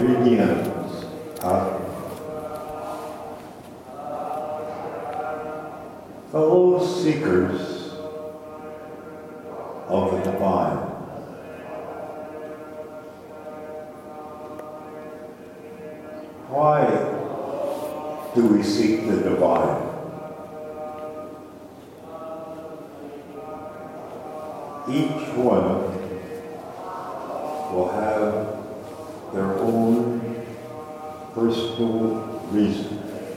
ingredients fellow seekers of the divine. Why do we seek the divine? Each one will have their own personal reason.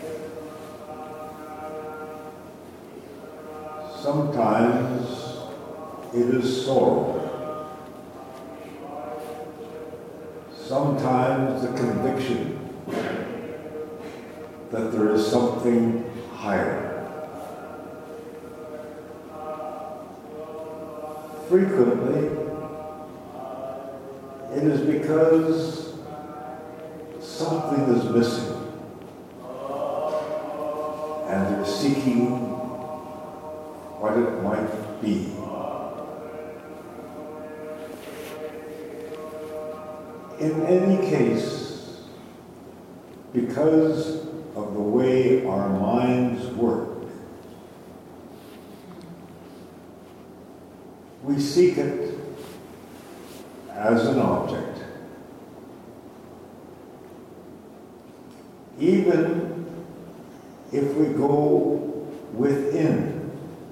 Sometimes it is sorrow. Sometimes the conviction that there is something higher. Frequently, it is because something is missing, and they're seeking what it might be. In any case, because of the way our minds work, we seek it as an object. Even if we go within,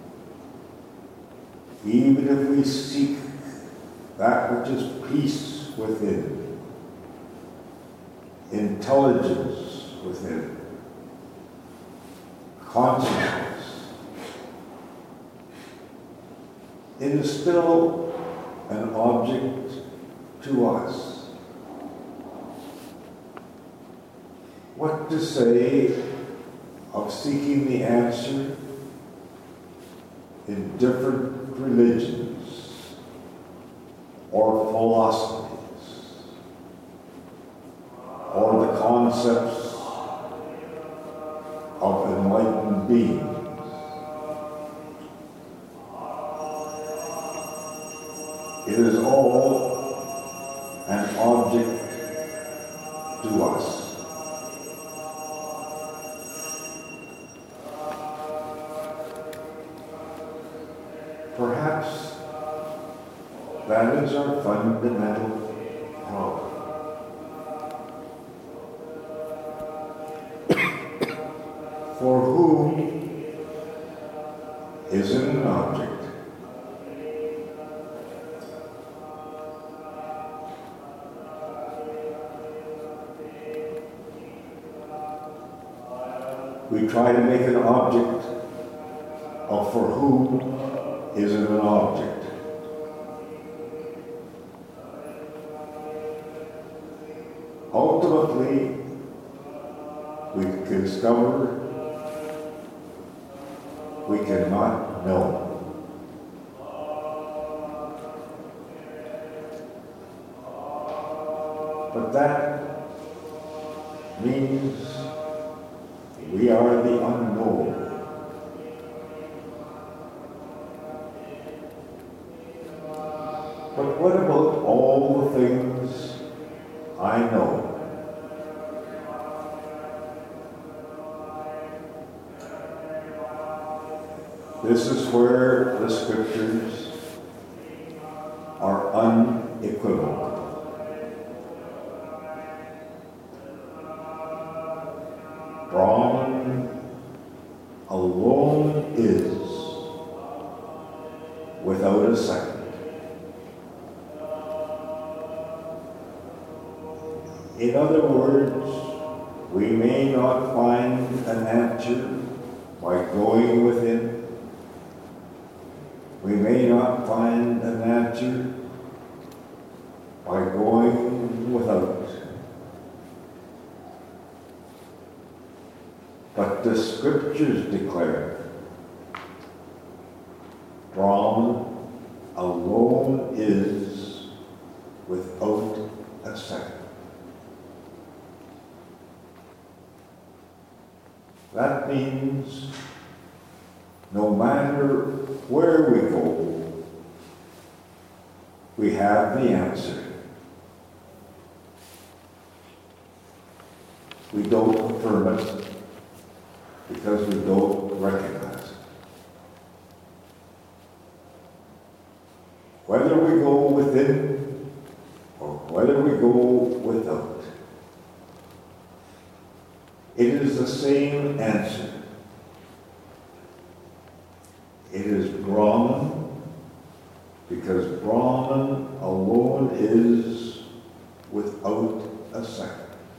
even if we seek that which is peace within, intelligence within, consciousness, it is still an object to us. What to say of seeking the answer in different religions or philosophies or the concepts of enlightened beings? It is all an object to us. Perhaps that is our fundamental problem. For whom is it an object? We try to make an object of for whom is it an object. Ultimately, we discover we cannot know. But that means we are the unknown. But what about all the things I know? This is where the scriptures are unequivocal. Brahman alone is, without a second. In other words, we may not find an answer by going within. We may not find an answer by going without. But the scriptures declare Brahman alone is, without a second. That means no matter where we go, we have the answer. we don't affirm it because we don't recognize it. Whether we go within or whether we go without, it is the same answer. It is Brahman, because Brahman alone is without a second.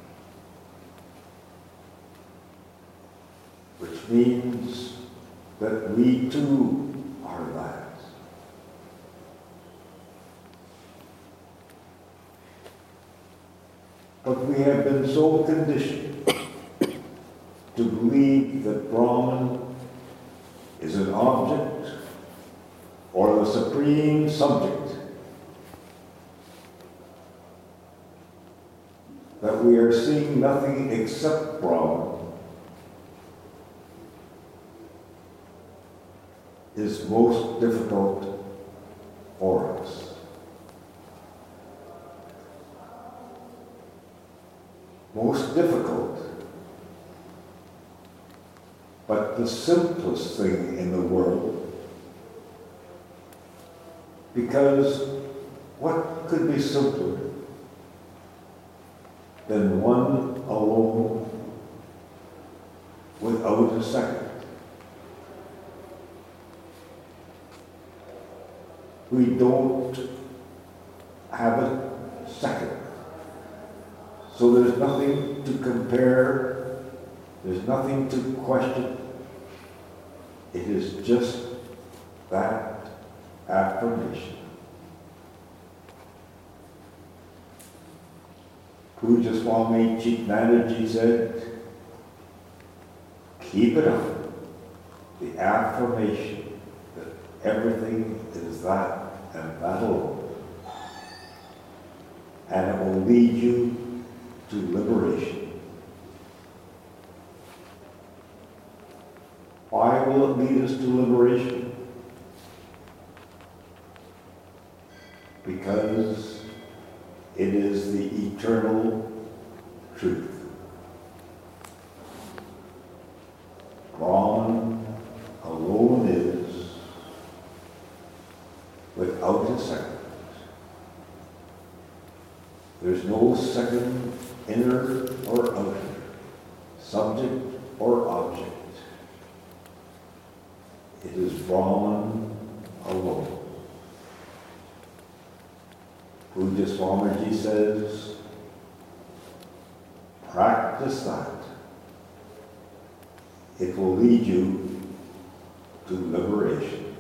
Which means that we too are that. But we have been so conditioned to believe that Brahman is an object or the supreme subject that we are seeing nothing except Brahman is most difficult for us. Most difficult, but the simplest thing in the world, because what could be simpler than one alone without a second? We don't have a second. So there's nothing to compare, there's nothing to question. It is just that affirmation. Puja Swami Chitnanaji said, keep it up, the affirmation that everything is that and that alone. And it will lead you to liberation. Why will it lead us to liberation? Because it is the eternal truth. Brahman alone is without a second. There's no second inner or outer, subject or object. It is Brahman alone. Puja Swamiji says, practice that. It will lead you to liberation.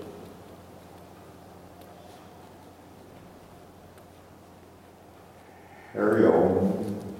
Hari Om.